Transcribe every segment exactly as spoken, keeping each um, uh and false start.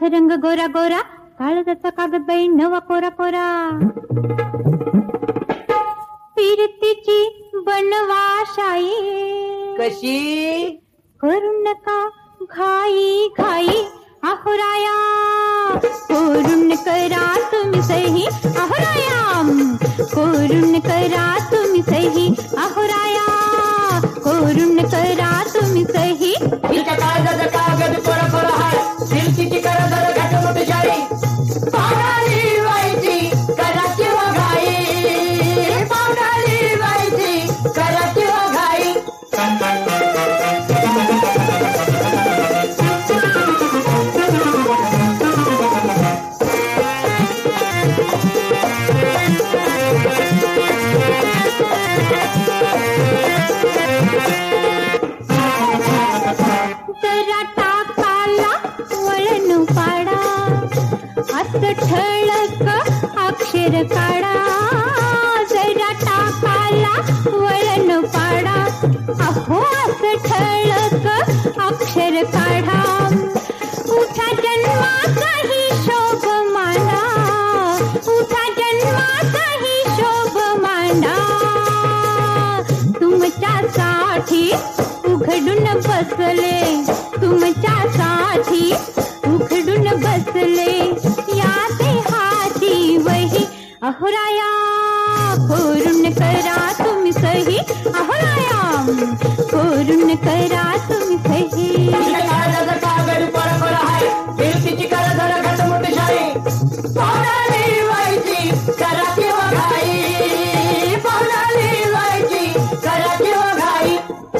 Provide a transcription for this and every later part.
रंग गोरा गोरा, काळजाचा कागद बाई नवा कोरा कोरा. फिरतीची बनवाशाई कशी करू नका घाई घाई अहोराया, करून करा तुम्ही सही अहोराया, करून करा तुम्ही सही अहोराया, करून करा तुम्ही सही. हिच्या कागद कागद कोरा कोरा हाय, फिरतीची करा जरा घाट मोठी शाळी, पावडाली व्हायची करा किंवा घाई, पावडाली व्हायची करा किंवा घाई. जरा टाकाला वळण पाडा, असं ठळक अक्षर काढा. जरा टाकाला वळण पाडा, अहो असं ठळक अक्षर काढा. उठा जन्माचा हिशोब मांडा, उठा जन्माचा हिशोब मांडा. तुमच्यासाठी उघडून बसले, तुमच्यासाठी उघडून बसले या देहाची वही अहोराया, करून करा तुम्ही सही अहोराया, करून करा तुम्ही सही. कागद कोरा कोरा हाय, फिरतीची करा जरा घाट मोठी शाळी, पावडाली व्हायची करा किंवा घाई, पावडाली व्हायची करा किंवा घाई.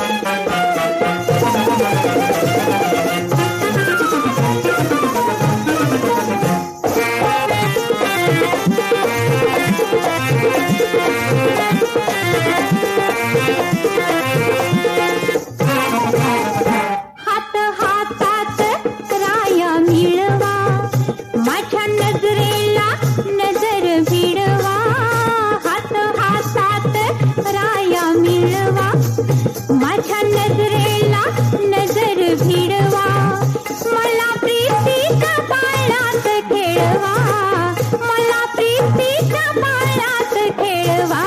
हात हातात राया मिळवा, माझ्या नजरेला नजर भिडवा. हात हातात राया मिळवा, माझ्या नजरेला नजर भिडवा. मला प्रीतीच्या पाळण्यात खेळवा, मला प्रीतीच्या पाळण्यात खेळवा.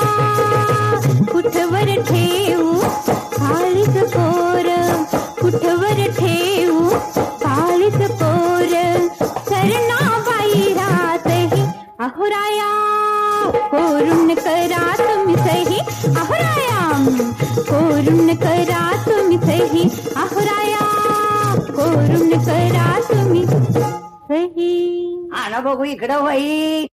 कुठवर ठेवू काळीच कोर, कुठवर ठेवू काळीच कोर. सरणाबाई रातही अहोराया, करून करा तुम्ही सही अहोराया, करून करा तुम्ही सही अहोराया, करून करा तुम्ही सही. आला बघू इकडं बाई.